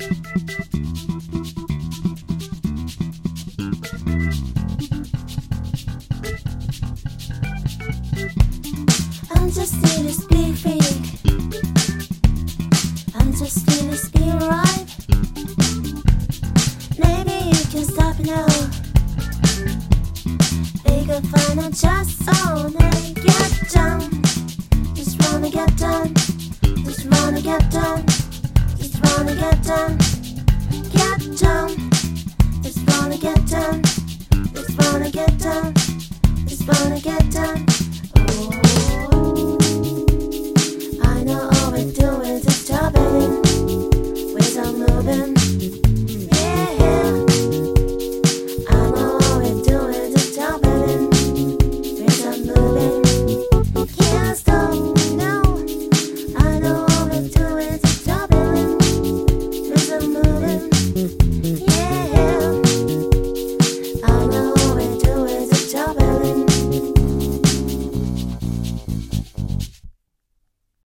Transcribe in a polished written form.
I'm just here to speak freak. I'm just here to speak right. Maybe you can stop it now. We could find a just all night. Get done. Just wanna get done. Just wanna get done. Just wanna get done. Get done. Just wanna get done. Just wanna get done. Just wanna get done.